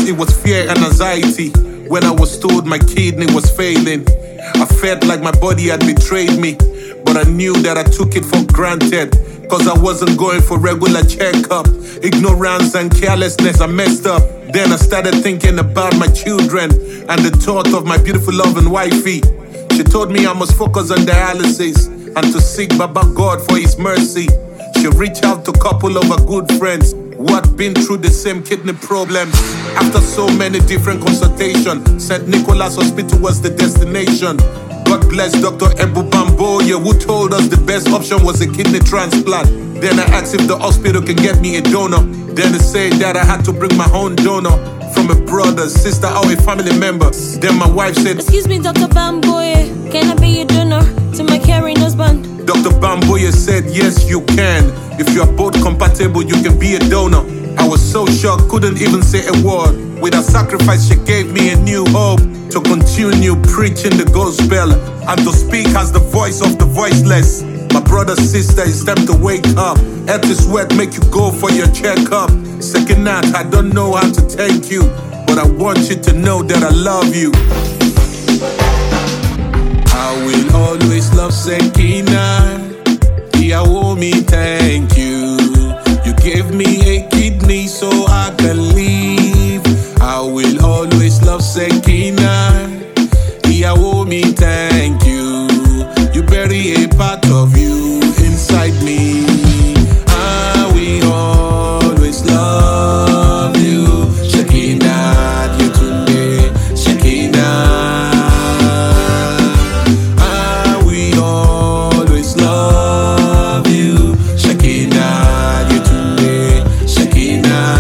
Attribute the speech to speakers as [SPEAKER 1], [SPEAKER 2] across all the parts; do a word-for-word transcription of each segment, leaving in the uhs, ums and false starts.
[SPEAKER 1] it was fear and anxiety. When I was told my kidney was failing, I felt like my body had betrayed me. But I knew that I took it for granted, cause I wasn't going for regular checkup. Ignorance and carelessness, I messed up. Then I started thinking about my children and the thought of my beautiful loving wifey. She told me I must focus on dialysis and to seek Baba God for his mercy. She reached out to a couple of her good friends who had been through the same kidney problems. After so many different consultations, Saint Nicholas Hospital was the destination. God bless Doctor Ebu Bamboye, who told us the best option was a kidney transplant. Then I asked if the hospital can get me a donor. Then they said that I had to bring my own donor from a brother, sister, or a family member. Then my wife said,
[SPEAKER 2] "Excuse me, Doctor Bamboye, can I be a donor to my caring husband?"
[SPEAKER 1] Doctor Bamboye said, "Yes, you can. If you are both compatible, you can be a donor." I was so shocked, couldn't even say a word. With her sacrifice, she gave me a new hope to continue preaching the gospel and to speak as the voice of the voiceless. My brother, sister, it's time to wake up. Health is what make you go for your checkup. Second night, I don't know how to thank you, but I want you to know that I love you. I will always love Sekina. Iyawo mi, thank you. You gave me a kidney so I can live. I will always love Sekina. Iyawo mi, thank you. You bury a part of you inside me. I will always love you. Shekinah, you today, Shekinah. I will always love you. Shekinah, you today, Shekinah.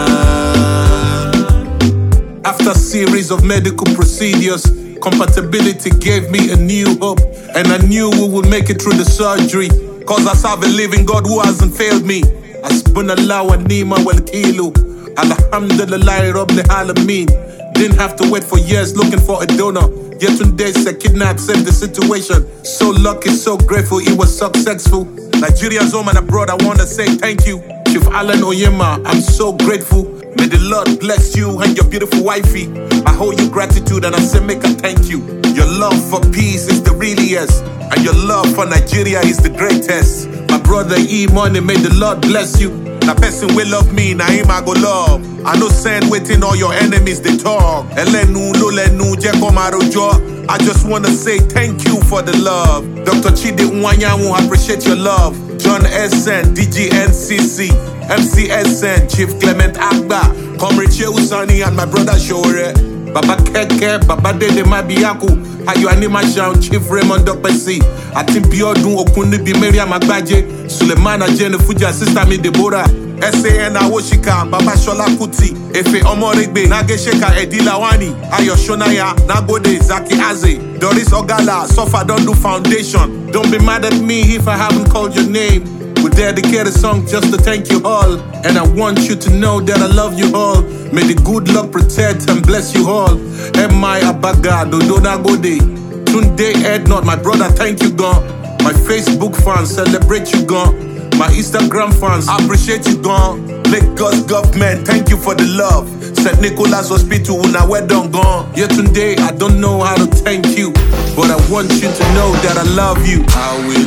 [SPEAKER 1] After a series of medical procedures, compatibility gave me a new hope, and I knew we would make it through the surgery, cause I serve a living God who hasn't failed me. Hasbunallah wa ni'mal wakeel. Alhamdulillah Rabbil Alameen. Didn't have to wait for years looking for a donor. Yet today Sekina accept the situation. So lucky, so grateful, it was successful. Nigeria's home and abroad, I wanna say thank you. Chief Alan Oyema, I'm so grateful. May the Lord bless you and your beautiful wifey. I owe you gratitude and I say make a thank you. Your love for peace is the realest, and your love for Nigeria is the greatest. My brother E Money, may the Lord bless you. The person will love me, na him I go love. I no send waiting all your enemies they talk. Elenu, lolenu, jekomarojo. I just wanna say thank you for the love. Doctor Chidi Nwanyanwu, I appreciate your love. John S N, D G N C C, M C S N, Chief Clement Agba, Comrade Shehu Sani and my brother Shore, Baba Keke, Baba Dede Mabiyaku, Ayo Anima Shaun, Chief Raymond Dokpesi, Atim Biodun Okunibi, Miriam Agbaje, Sulemana Jene Fuja, Sister Mi Deborah, S A N Awoshika, Baba Shola Kuti, Efe Omoregbe, Nagesheka Edilawani, Ayo Shonaya, Nagode, Zaki Aze, Doris Ogala, Sofa Dondu Foundation. Don't be mad at me if I haven't called your name. We dedicate a song just to thank you all, and I want you to know that I love you all. May the good Lord protect and bless you all. M I Abaga, Dodona Gode, Tunde Ednot, my brother, thank you, God. My Facebook fans celebrate you, God. My Instagram fans appreciate you, God. Lagos government, thank you for the love. Saint Nicholas Hospital, una well done, gone. Yet today, I don't know how to thank you, but I want you to know that I love you. I will